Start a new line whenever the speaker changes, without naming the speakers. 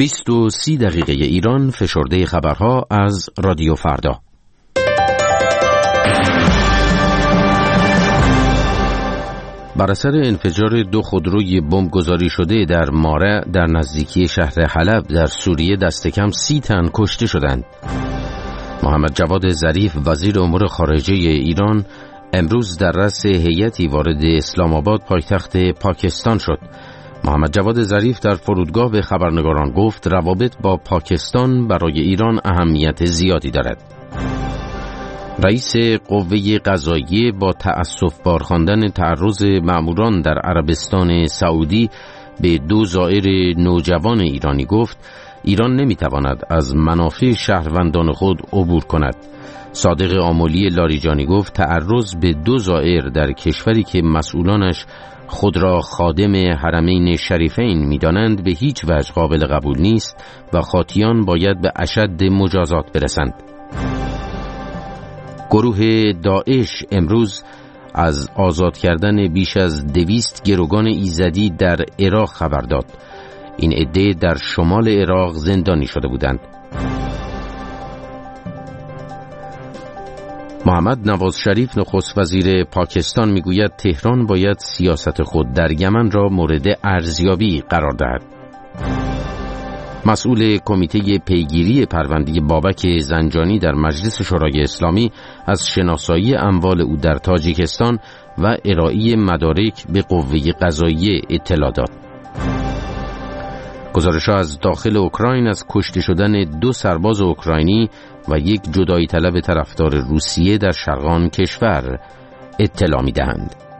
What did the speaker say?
20:30 دقیقه ایران، فشرده خبرها از رادیو فردا. بر اثر انفجار 2 خودروی بمبگذاری شده در مارع در نزدیکی شهر حلب در سوریه دست کم 30 تن کشته شدند. محمد جواد ظریف وزیر امور خارجه ایران امروز در رأس هیئتی وارد اسلام آباد پایتخت پاکستان شد. محمد جواد ظریف در فرودگاه به خبرنگاران گفت روابط با پاکستان برای ایران اهمیت زیادی دارد. رئیس قوه قضاییه با تأسف بار خواندن تعرض مأموران در عربستان سعودی به 2 زائر نوجوان ایرانی گفت ایران نمیتواند از منافع شهروندان خود عبور کند. صادق آملی لاریجانی گفت تعرض به 2 زائر در کشوری که مسئولانش خود را خادم حرمین شریفین می‌دانند به هیچ وجه قابل قبول نیست و خاطیان باید به اشد مجازات برسند. گروه داعش امروز از آزاد کردن بیش از 200 گروگان ایزدی در عراق خبر داد. این عده در شمال عراق زندانی شده بودند. محمد نواز شریف نخست وزیر پاکستان میگوید تهران باید سیاست خود در یمن را مورد ارزیابی قرار دهد. مسئول کمیته پیگیری پرونده بابک زنجانی در مجلس شورای اسلامی از شناسایی اموال او در تاجیکستان و ارائه مدارک به قوه قضاییه اطلاع داد. گزارش‌ها از داخل اوکراین از کشته شدن 2 سرباز اوکراینی و 1 جدایی طلب طرفدار روسیه در شرق آن کشور اطلاع می‌دهند.